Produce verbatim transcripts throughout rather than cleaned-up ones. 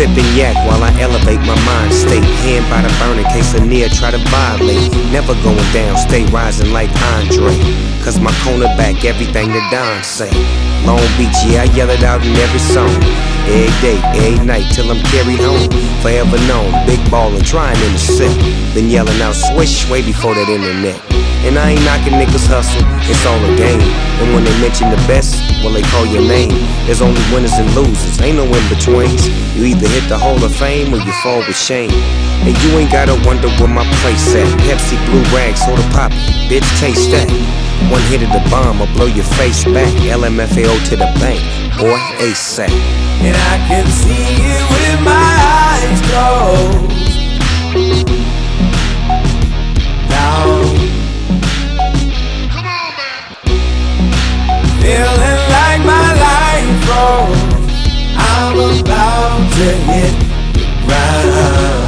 Sipping yak while I elevate my mind state. Hand by the burning case a near try to violate. Never going down, stay rising like Andre. Cause my cornerback, everything that Don say. Long Beach, yeah, I yell it out in every song. Every day, every night, till I'm carried home. Forever known, big ballin', trying in the set. Been yelling out swish way before that internet. And I ain't knocking niggas hustle, it's all a game. And when they mention the best, well they call your name. There's only winners and losers, ain't no in-betweens. You either hit the Hall of Fame or you fall with shame. And you ain't gotta wonder where my place at. Pepsi, Blue Rags, soda pop, bitch taste that. One hit of the bomb will blow your face back. L M F A O to the bank, boy, ASAP. And I can see it with my eyes closed. Down. Feeling like my life froze. I'm about to hit the ground.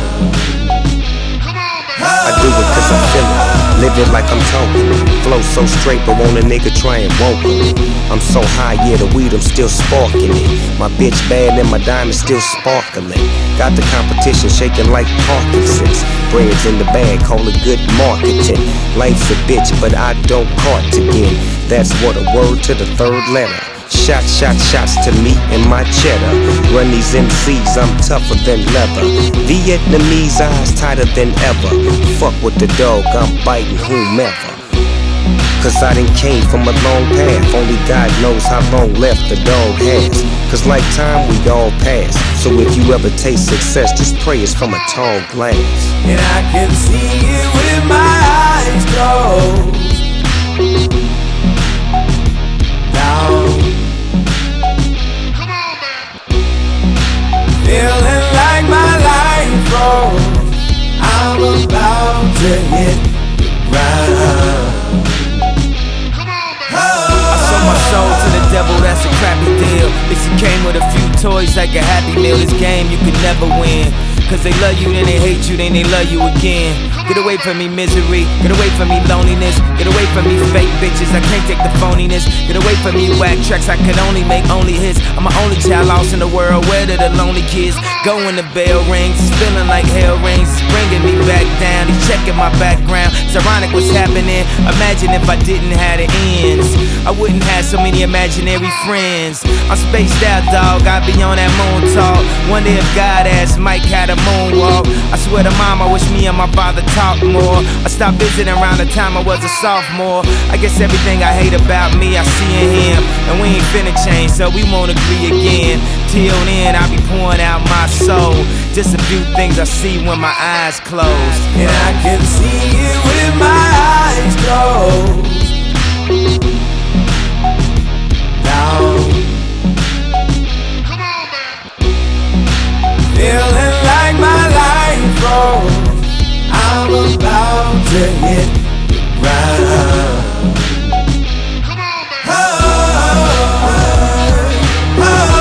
I do it cause I feel it. Live it like I'm talking. Flow so straight, but won't a nigga try and walk it? I'm so high, yeah, the weed, I'm still sparking it. My bitch bad and my diamonds still sparkling. Got the competition shaking like Parkinson's. Bread's in the bag, call it good marketing. Life's a bitch, but I don't cart again. That's what a word to the third letter. Shots, shots, shots to me and my cheddar. Run these M Cs, I'm tougher than leather. Vietnamese eyes tighter than ever. Fuck with the dog, I'm biting whomever. Cause I done came from a long path. Only God knows how long left the dog has. Cause like time we all pass. So if you ever taste success, just pray it's from a tall glass. And I can see it with my eyes closed. Down. Feeling like my life froze. I'm about to hit the ground. I sold my soul to the devil, that's a crappy deal. At least it came with a few toys like a Happy Meal. This game you could never win. Cause they love you, then they hate you, then they love you again. Get away from me misery, get away from me loneliness. Get away from me fake bitches, I can't take the phoniness. Get away from me whack tracks, I could only make only hits. I'm my only child lost in the world, where did the lonely kids go when the bell rings? It's feeling like hell rings, it's bringing me back down. He's checking my background, it's ironic what's happening. Imagine if I didn't have the ends, I wouldn't have so many imaginary friends. I'm spaced out, dog, I be on that moon talk. Wonder if God asked Mike how to moonwalk. I swear to mom, I wish me and my father talked more. I stopped visiting around the time I was a sophomore. I guess everything I hate about me I see in him, and we ain't finna change, so we won't agree again. Till then I be pouring out my soul. Just a few things I see when my eyes close. And I can see it with my eyes closed. Down. Feeling like my life froze. I'm about to hit the ground. Oh, oh,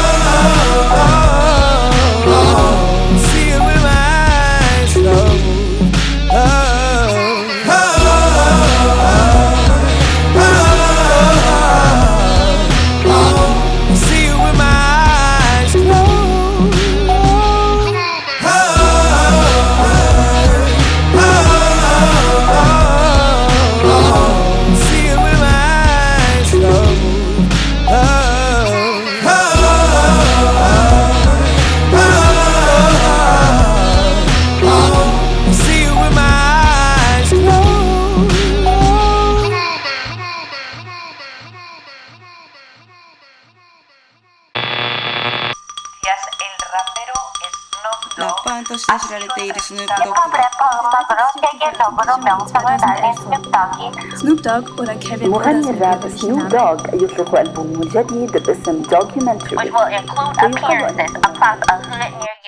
oh, oh. See it with my eyes closed. Oh, oh, oh, oh. See it with my eyes closed. Sociality Snoop Dogg ولا كيفن مغني الراب سنوب دوغ يطلق ألبومه الجديد باسم Documentary which will include appearances across a hood near